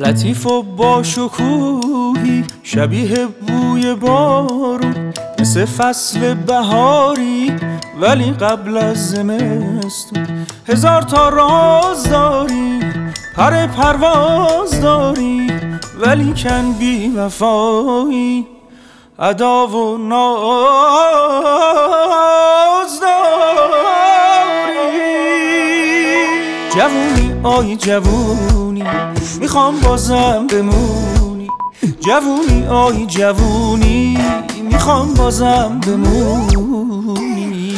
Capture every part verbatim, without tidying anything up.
لطیف و با شکوهی شبیه بوی بارون، مثل فصل بهاری ولی قبل از زمستون. هزار تا راز داری، پر پرواز داری، ولی کن بی وفایی، ادا و ناز داری. جوونی آی جوونی، میخوام بازم بمونی. جوونی آی جوونی، میخوام بازم بمونی.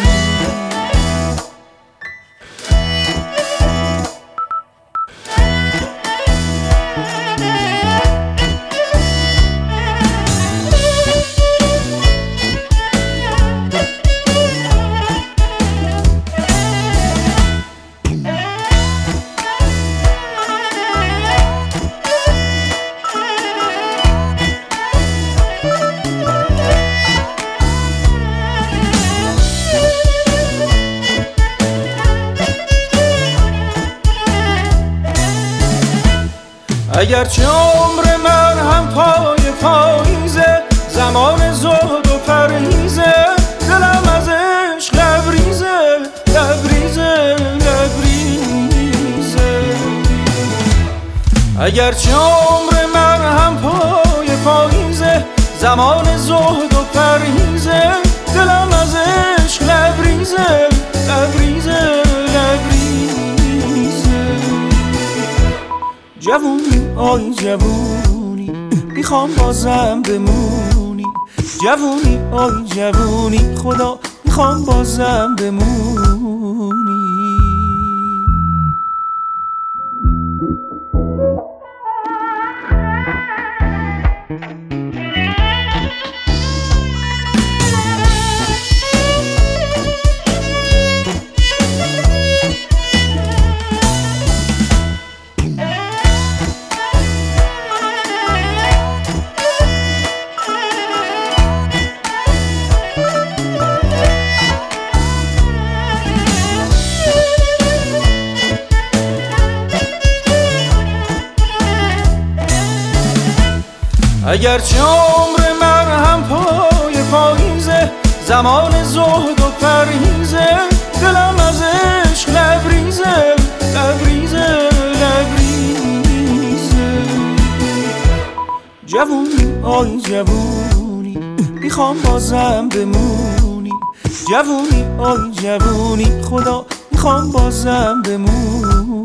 اگرچه عمر من هم پای پاییزه، زمان زهد و پریزه، دلم از عشق لبریزه لبریزه لبریزه. اگرچه عمر من هم پای پاییزه، زمان زهد و پریزه، دلم از عشق لبریزه لبریزه لبریزه. جوونی آی جوونی، میخوام بازم بمونی. جوونی آی جوونی، خدا میخوام بازم بمونی. اگرچه عمر من هم پای پاییزه، زمان زهد و پریزه، دلم از عشق لبریزه لبریزه لبریزه. جوونی آی جوونی، میخوام بازم بمونی. جوونی آی جوونی، خدا میخوام بازم بمونی.